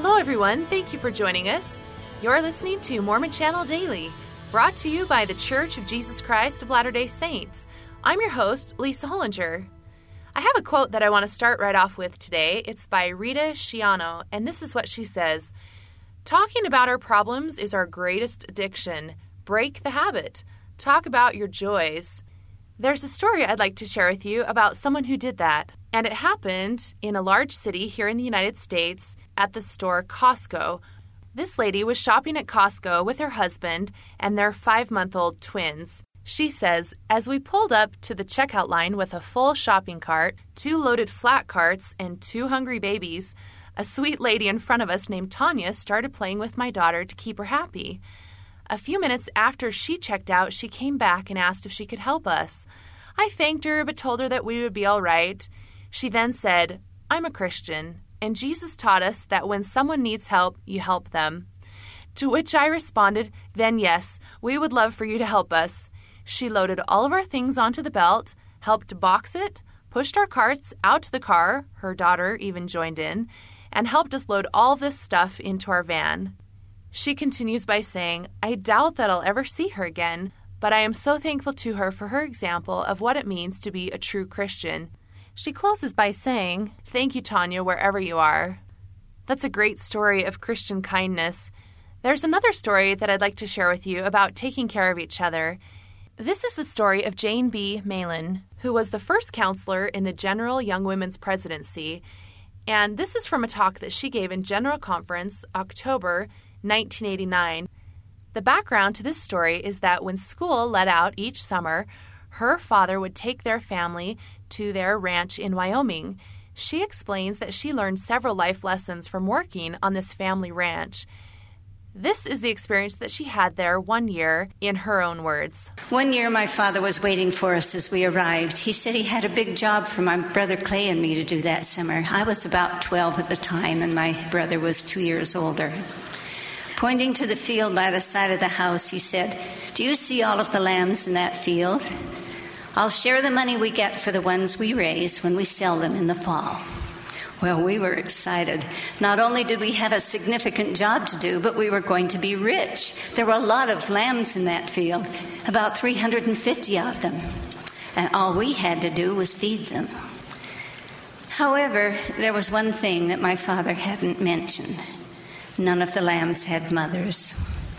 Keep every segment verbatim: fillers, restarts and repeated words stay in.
Hello, everyone. Thank you for joining us. You're listening to Mormon Channel Daily, brought to you by the Church of Jesus Christ of Latter-day Saints. I'm your host, Lisa Hollinger. I have a quote that I want to start right off with today. It's by Rita Schiano, and this is what she says. Talking about our problems is our greatest addiction. Break the habit. Talk about your joys. There's a story I'd like to share with you about someone who did that, and it happened in a large city here in the United States at the store Costco. This lady was shopping at Costco with her husband and their five-month-old twins. She says, as we pulled up to the checkout line with a full shopping cart, two loaded flat carts, and two hungry babies, a sweet lady in front of us named Tanya started playing with my daughter to keep her happy. A few minutes after she checked out, she came back and asked if she could help us. I thanked her but told her that we would be all right. She then said, I'm a Christian, and Jesus taught us that when someone needs help, you help them. To which I responded, then yes, we would love for you to help us. She loaded all of our things onto the belt, helped box it, pushed our carts out to the car, her daughter even joined in, and helped us load all of this stuff into our van. She continues by saying, I doubt that I'll ever see her again, but I am so thankful to her for her example of what it means to be a true Christian. She closes by saying, thank you, Tanya, wherever you are. That's a great story of Christian kindness. There's another story that I'd like to share with you about taking care of each other. This is the story of Jane B. Malin, who was the first counselor in the General Young Women's Presidency, and this is from a talk that she gave in General Conference, October nineteen eighty-nine. The background to this story is that when school let out each summer, her father would take their family to their ranch in Wyoming. She explains that she learned several life lessons from working on this family ranch. This is the experience that she had there one year, in her own words. One year my father was waiting for us as we arrived. He said he had a big job for my brother Clay and me to do that summer. I was about twelve at the time, and my brother was two years older. Pointing to the field by the side of the house, he said, do you see all of the lambs in that field? I'll share the money we get for the ones we raise when we sell them in the fall. Well, we were excited. Not only did we have a significant job to do, but we were going to be rich. There were a lot of lambs in that field, about three hundred fifty of them, and all we had to do was feed them. However, there was one thing that my father hadn't mentioned. None of the lambs had mothers.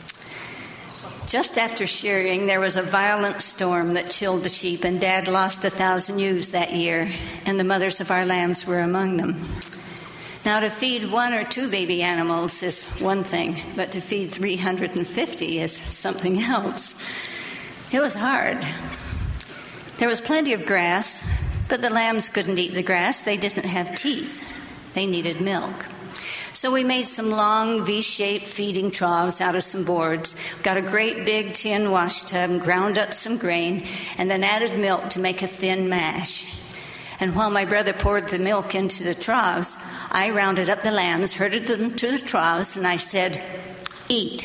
Just after shearing, there was a violent storm that chilled the sheep, and Dad lost a thousand ewes that year, and the mothers of our lambs were among them. Now, to feed one or two baby animals is one thing, but to feed three hundred fifty is something else. It was hard. There was plenty of grass, but the lambs couldn't eat the grass. They didn't have teeth. They needed milk. So we made some long V-shaped feeding troughs out of some boards, got a great big tin wash tub, ground up some grain, and then added milk to make a thin mash. And while my brother poured the milk into the troughs, I rounded up the lambs, herded them to the troughs, and I said, eat.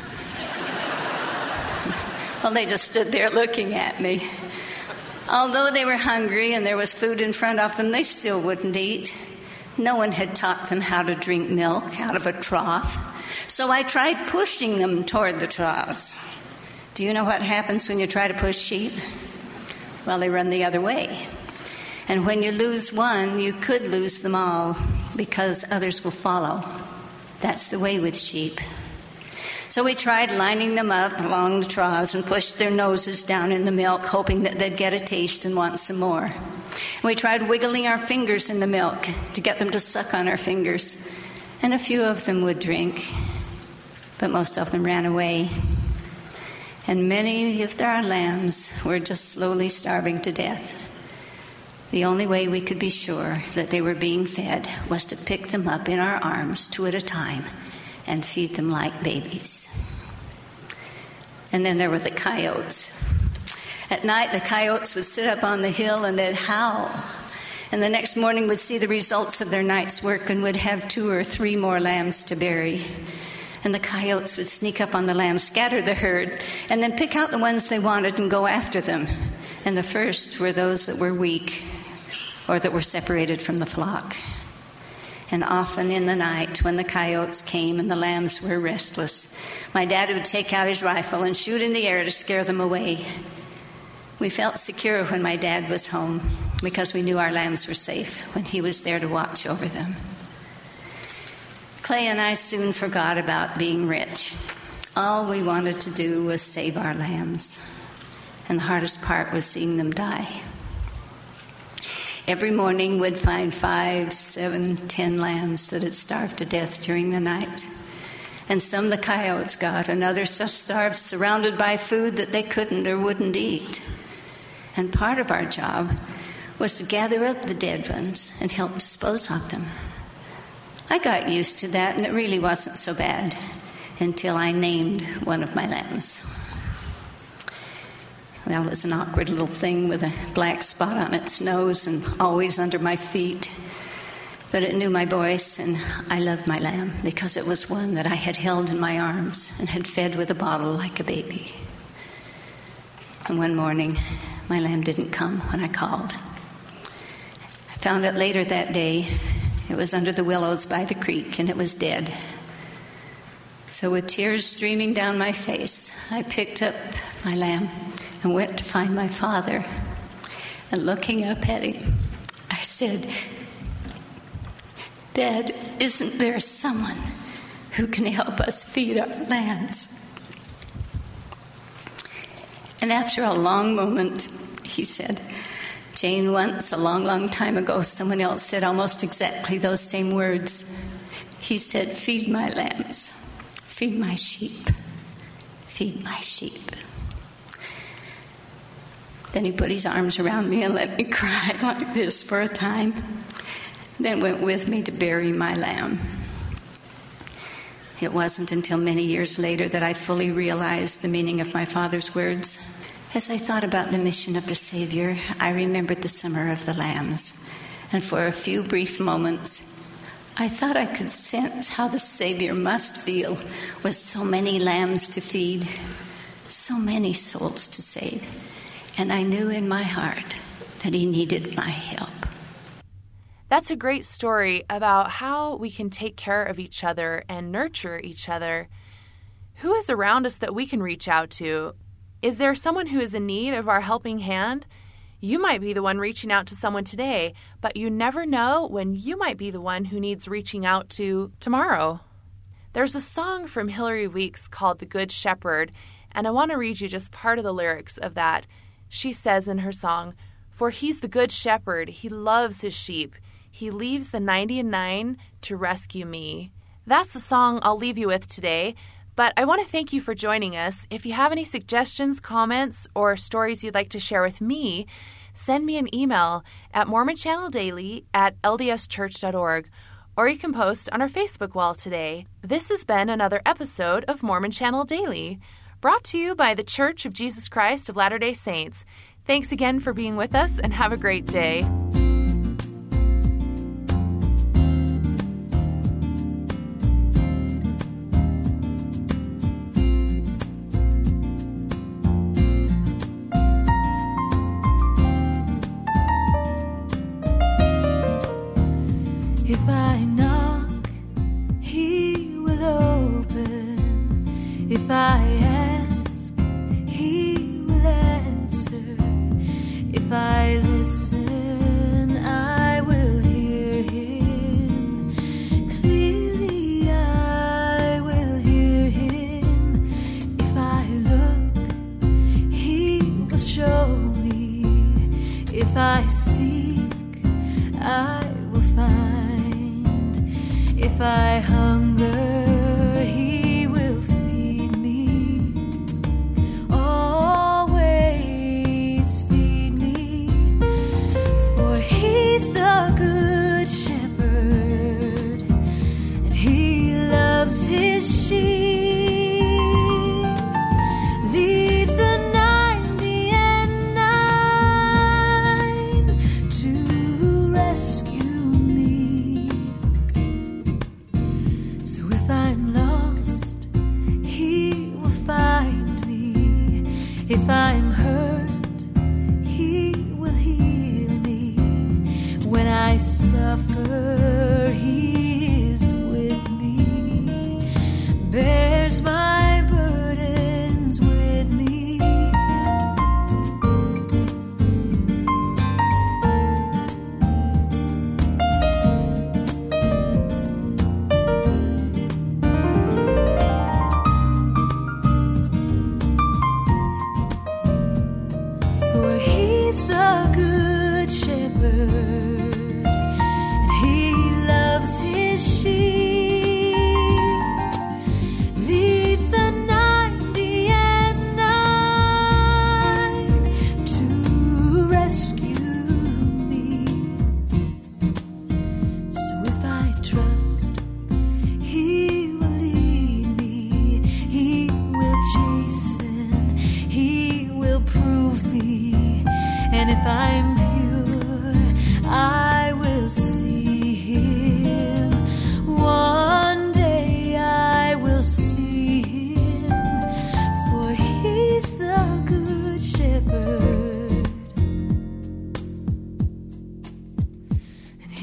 Well, they just stood there looking at me. Although they were hungry and there was food in front of them, they still wouldn't eat. No one had taught them how to drink milk out of a trough, so I tried pushing them toward the troughs. Do you know what happens when you try to push sheep? Well, they run the other way. And when you lose one, you could lose them all, because others will follow. That's the way with sheep. So we tried lining them up along the troughs and pushed their noses down in the milk, hoping that they'd get a taste and want some more. We tried wiggling our fingers in the milk to get them to suck on our fingers, and a few of them would drink, but most of them ran away. And many of our lambs were just slowly starving to death. The only way we could be sure that they were being fed was to pick them up in our arms, two at a time, and feed them like babies. And then there were the coyotes. At night, the coyotes would sit up on the hill and they'd howl. And the next morning would see the results of their night's work and would have two or three more lambs to bury. And the coyotes would sneak up on the lambs, scatter the herd, and then pick out the ones they wanted and go after them. And the first were those that were weak or that were separated from the flock. And often in the night, when the coyotes came and the lambs were restless, my dad would take out his rifle and shoot in the air to scare them away. We felt secure when my dad was home because we knew our lambs were safe when he was there to watch over them. Clay and I soon forgot about being rich. All we wanted to do was save our lambs, and the hardest part was seeing them die. Every morning we'd find five, seven, ten lambs that had starved to death during the night. And some the coyotes got, and others just starved, surrounded by food that they couldn't or wouldn't eat. And part of our job was to gather up the dead ones and help dispose of them. I got used to that, and it really wasn't so bad until I named one of my lambs. Well, it was an awkward little thing with a black spot on its nose and always under my feet. But it knew my voice, and I loved my lamb because it was one that I had held in my arms and had fed with a bottle like a baby. And one morning, my lamb didn't come when I called. I found it later that day. It was under the willows by the creek, and it was dead. So with tears streaming down my face, I picked up my lamb and went to find my father. And looking up at him, I said, "Dad, isn't there someone who can help us feed our lambs?" And after a long moment, he said, "Jane, once, a long, long time ago, someone else said almost exactly those same words. He said, 'Feed my lambs, feed my sheep, feed my sheep.'" Then he put his arms around me and let me cry like this for a time, then went with me to bury my lamb. It wasn't until many years later that I fully realized the meaning of my father's words. As I thought about the mission of the Savior, I remembered the summer of the lambs, and for a few brief moments, I thought I could sense how the Savior must feel with so many lambs to feed, so many souls to save. And I knew in my heart that he needed my help. That's a great story about how we can take care of each other and nurture each other. Who is around us that we can reach out to? Is there someone who is in need of our helping hand? You might be the one reaching out to someone today, but you never know when you might be the one who needs reaching out to tomorrow. There's a song from Hillary Weeks called "The Good Shepherd," and I want to read you just part of the lyrics of that. She says in her song, "For he's the good shepherd, he loves his sheep. He leaves the ninety and nine to rescue me." That's the song I'll leave you with today, but I want to thank you for joining us. If you have any suggestions, comments, or stories you'd like to share with me, send me an email at mormon channel daily at l d s church dot org, or you can post on our Facebook wall today. This has been another episode of Mormon Channel Daily, brought to you by the Church of Jesus Christ of Latter-day Saints. Thanks again for being with us, and have a great day. If I knock, he will open. If I ask, he will answer. If I listen, I will hear him. Clearly I will hear him. If I look, he will show me. If I seek, I will find. If I hunger, he will feed me. Always feed me. For he's the good shepherd, and he loves his sheep. Leaves the ninety and nine to rescue me. So if I'm lost, he will find me. If I'm hurt, he will heal me. When I suffer, he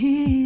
He